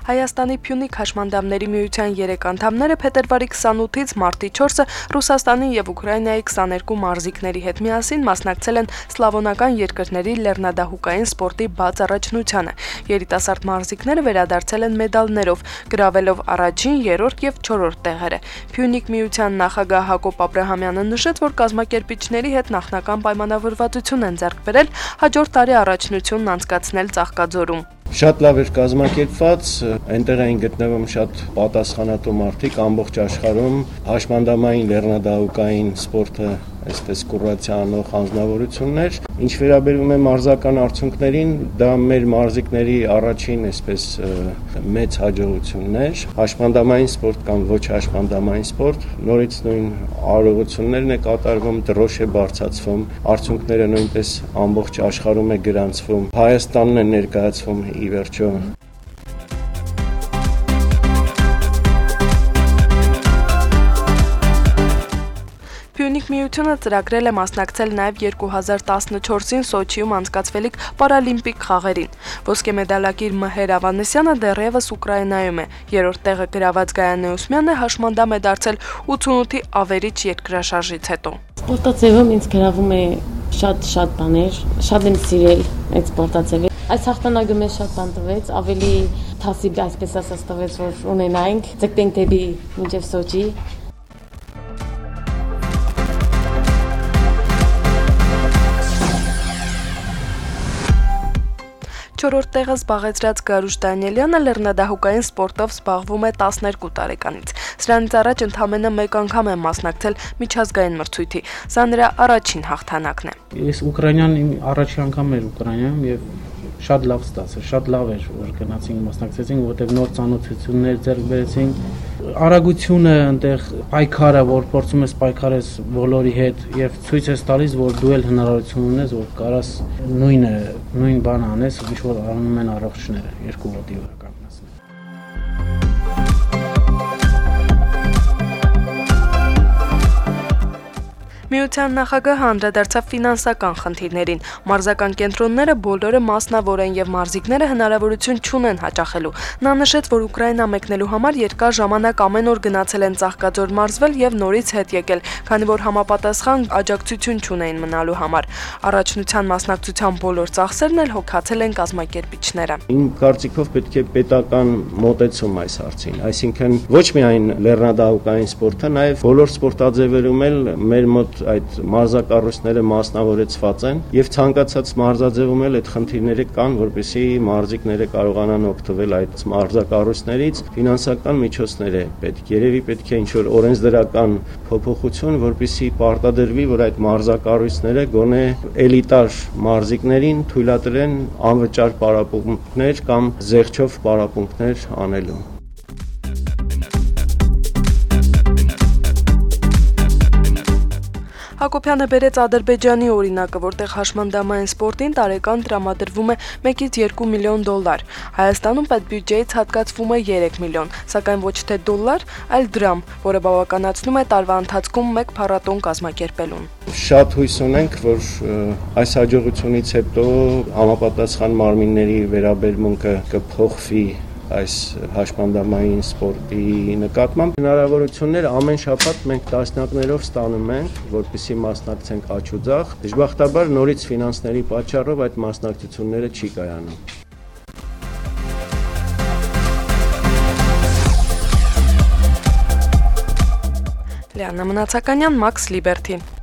Հայաստանի Փյունիկ հաշմանդամների միության 3 անդամները փետրվարի 28-ից մարտի 4-ը Ռուսաստանի եւ Ուկրաինայի 22 մարզիկների հետ միասին մասնակցել են սլավոնական երկրների լեռնադահուկային սպորտի բաց առաջնությանը։ Երիտասարդ մարզիկները վերադարձել են մեդալներով, գրավելով առաջին, երրորդ եւ չորրորդ տեղերը։ Փյունիկ միության նախագահ Հակոբ Աբրահամյանը նշեց, որ կազմակերպիչների հետ նախնական պայմանավորվածություն են ձեռք բերել հաջորդ տարի առաջնությունն անցկացնել Ծաղկաձորում։ Շատ լավ էր կազմակերպված, այնտեղ էին գտնվում շատ պատասխանատու մարդիկ ամբողջ աշխարհում, հաշմանդամային լեռնադահուկային սպորտը այսպես կուրացիա անող անձնավորություններ։ Ինչ վերաբերում է մարզական արդյունքներին, դա մեր մարզիկների առաջին այսպես մեծ հաջողությունն էր։ Հաշմանդամային սպորտ կամ ոչ հաշմանդամային սպորտ, նորից նույն արարողություններն է կատարվում, դրոշ է բարձրացվում, արդյունքները նույնպես ամբողջ աշխարհում է գրանցվում։ Հայաստանն է ներկայացվում ի վերջո։ Փյունիկ միությունը ծրագրել է մասնակցել նաև 2014-ին Սոչիում անցկացվելիք պարալիմպիկ խաղերին։ Ոսկե մեդալակիր Մհեր Ավանեսյանը դեռևս Ուկրաինայում է։ Երրորդ տեղը գրաված Գայանե Ոսմյանը հաշմանդամ է դարձել 88-ի ավերիչ երկրաշարժից հետո։ Սպորտաձևում ինձ գրավում է շատ բաներ, շատ եմ սիրել այդ սպորտաձևը։ Այս հաղթանակը մեզ շատ բան տվեց, ավելի թասիբ այսպես ասած տվեց, որ ունենայինք, ձգտենք դեպի մինչև Սոչի։ Չորրորդ տեղը զբաղեցրած Գարուշ Դանիելյանը լեռնադահուկային սպորտով զբաղվում է 12 տարեկանից։ Սրանից առաջ ընդամենը 1 անգամ է մասնակցել միջազգային մրցույթի։ Սա նրա առաջին հաղթանակն է։ Ես Ուկրաինան իմ առաջին անգամ էր Ուկրաինայում եւ շատ լավ ստացա, շատ լավ էր, որ գնացինք մասնակցեցինք, որտեղ նոր ծանոթություններ ձեռք բերեցինք։ Արագությունը այնտեղ պայքարը, որ փորձում ես պայքարես բոլորի հետ եւ ցույց ես տալիս, որ դու էլ հնարավորություն ունես, որ կարաս նույն բանը անես, ինչ որ անում են առողջները, երկու ոտի վրա կանգնեցնել։ Միության նախագահը անդրադարձավ ֆինանսական խնդիրներին։ Մարզական կենտրոնները բոլորը մասնավոր են եւ մարզիկները հնարավորություն չունեն հաճախելու։ Նա նշեց, որ Ուկրաինա մեկնելու համար երկար ժամանակ ամեն օր գնացել են Ծաղկաձոր մարզվել եւ նորից հետ եկել, քանի որ համապատասխան աջակցություն չունեին մնալու համար։ Առաջնության մասնակցության բոլոր ծախսերն էլ հոգացել են կազմակերպիչները։ Իմ կարծիքով պետք է պետական մոտեցում այս հարցին, այսինքն ոչ միայն լեռնադահուկային սպորտը, նաեւ բոլոր սպորտաձևերում էլ մեր մոտ այդ մարզակառույցները մասնավորեցված են եւ ցանկացած մարզաձևում էլ այդ խնդիրները կան, որպեսզի մարզիկները կարողանան օգտվել այդ մարզակառույցներից, ֆինանսական միջոցներ է պետք։ Երևի պետք է ինչ-որ օրենսդրական փոփոխություն, որպեսզի պարտադրվի, որ այդ մարզակառույցները գոնե էլիտար մարզիկներին թույլատրեն անվճար պարապմունքներ կամ զեղչով պարապմունքներ անելու։ Հակոբյանը բերեց Ադրբեջանի օրինակը, որտեղ հաշմանդամային սպորտին տարեկան տրամադրվում է 1-ից 2 միլիոն դոլար։ Հայաստանում պետբյուջեից հատկացվում է 3 միլիոն, սակայն ոչ թե դոլար, այլ դրամ, որը բավականացնում է տարվա ընթացքում 1 փառատոն կազմակերպելուն։ Շատ հույս ունենք, որ այս հաջողությունից հետո համապատասխան մարմինների վերաբերմունքը կփոխվի այս հաշմանդամային սպորտի նկատմամբ հնարավորություններ ամեն շաբաթ մենք տասնյակներով ստանում ենք, որպեսզի մասնակցենք աջ ու ձախ։ Դժբախտաբար նորից ֆինանսների պատճառով այդ մասնակցությունները չի կայանում։ Լիանա Մնացականյան, Մաքս Լիբերթի։